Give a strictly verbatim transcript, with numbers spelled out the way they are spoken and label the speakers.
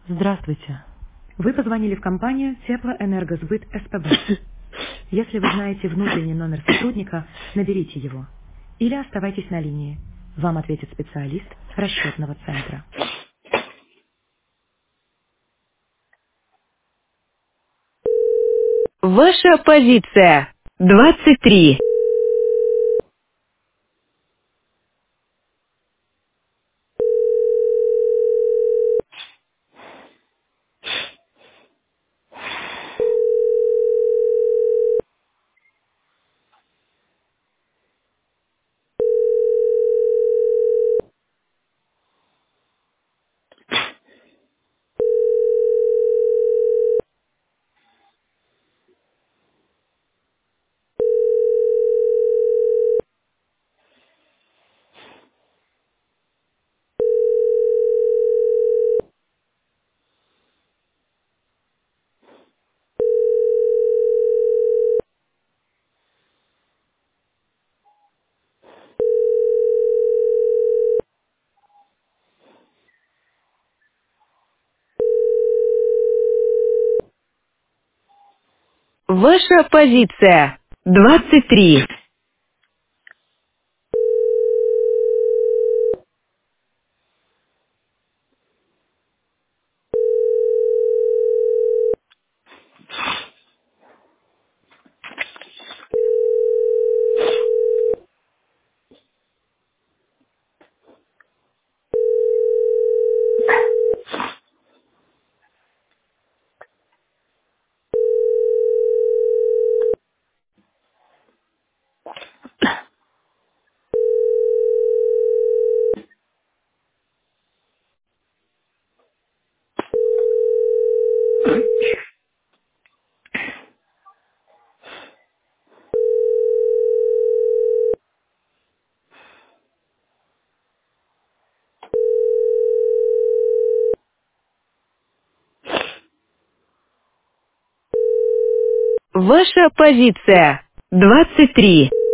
Speaker 1: Здравствуйте. Вы позвонили в компанию Теплоэнергосбыт СПБ. Если вы знаете внутренний номер сотрудника, наберите его. Или оставайтесь на линии. Вам ответит специалист расчетного центра.
Speaker 2: Ваша позиция. двадцать три. Ваша позиция. двадцать три. Ваша позиция. двадцать три.